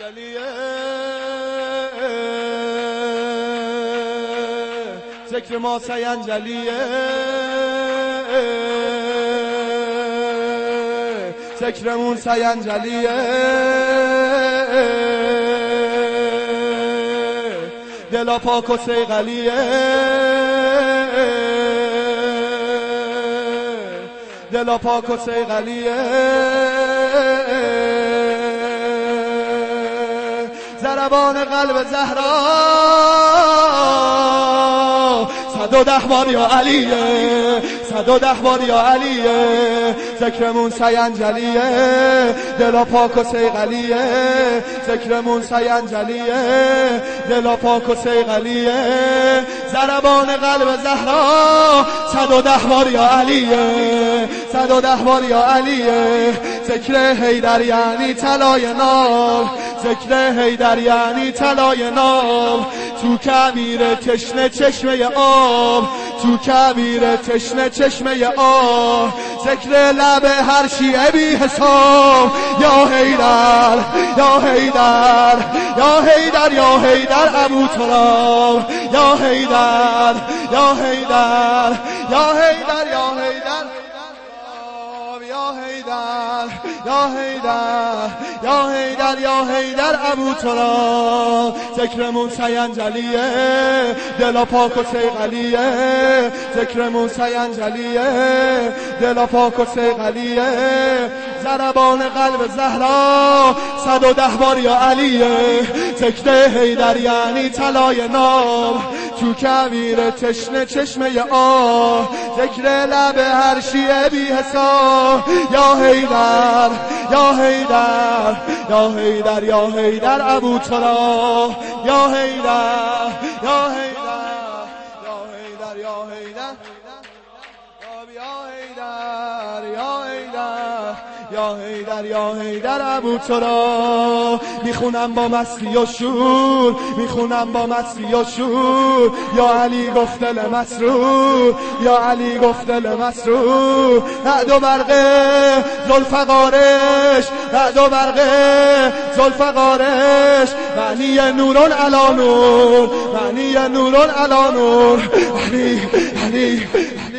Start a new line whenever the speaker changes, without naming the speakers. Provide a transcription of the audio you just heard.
سینجلیه ذکر ما سینجلیه ذکرمون سینجلیه دلا پاک و سیغلیه دلا پاک و سیغلیه ضربان قلب زهرا 110 بار یا علیه 110 بار یا علیه ذکرمون سینجلیه دلا پاک و سیغلیه ذکرمون سینجلیه دلا پاک و سیغلیه ضربان قلب زهرا 110 بار یا علیه 110 بار یا علیه ذکر حیدر یعنی طلای نار ذکر حیدر یعنی طلای نار تو کبیر تشنه چشمه آب تو کبیر تشنه چشمه آب ذکر لب هر شیعه بی حساب یا حیدر یا حیدر یا حیدر یا حیدر ابو تراب یا حیدر یا حیدر یا حیدر یا حیدر یا حیدر یا حیدر یا حیدر یا حیدر ابو تراب ذکرمون سینجلیه دلا پاک و سیغلیه ذکرمون سینجلیه دلا پاک و سیغلیه ضربان قلب زهرا 110 بار یا علیه ذکر حیدر یعنی طلای نار تو کبیر تشنه چشمه آب ذکر لب هر شیعه بی حساب یا حیدر یا حیدر یا حیدر یا حیدر ابو تراب یا حیدر یا حیدر یا حیدر یا حیدر یا حیدر یا حیدر ابو تراب میخونم با مستی و شور میخونم با مستی و شور یا علی گفت دل مسرور یا علی گفت دل مسرور رعد و برقه ذوالفقارش رعد و برقه ذوالفقارش معنی نورون علی نور معنی نورون علی نور علی علی